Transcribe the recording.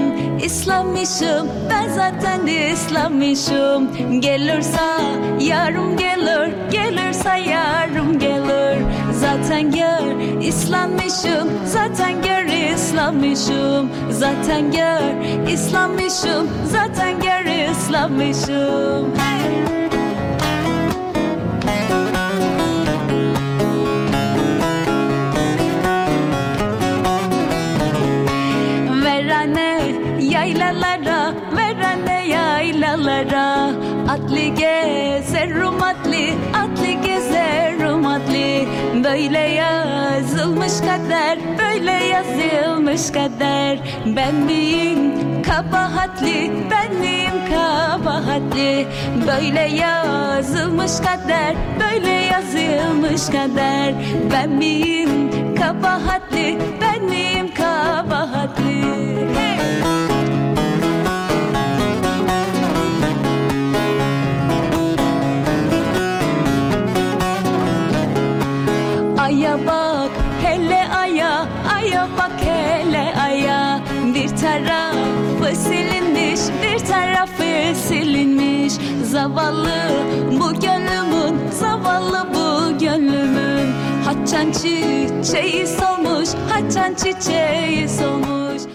İslammışım, ben zaten İslammışım. Gelirse yarım gelir, gelirse yarım gelir. Zaten gör İslammışım, zaten gör İslammışım. Zaten gör İslammışım, zaten gör İslammışım. Yaylalara, verane yaylalara. Atlı gezerim atlı, atlı gezerim atlı. Böyle yazılmış kader, böyle yazılmış kader. Ben miyim kabahatli, ben miyim kabahatli? Böyle yazılmış kader, böyle yazılmış kader. Ben miyim kabahatli, ben miyim kabahatli? Aya bak hele aya, aya bak hele aya. Bir tarafı silinmiş, bir tarafı silinmiş. Zavallı bu gönlümün, zavallı bu gönlümün. Haçan çiçeği solmuş, haçan çiçeği solmuş.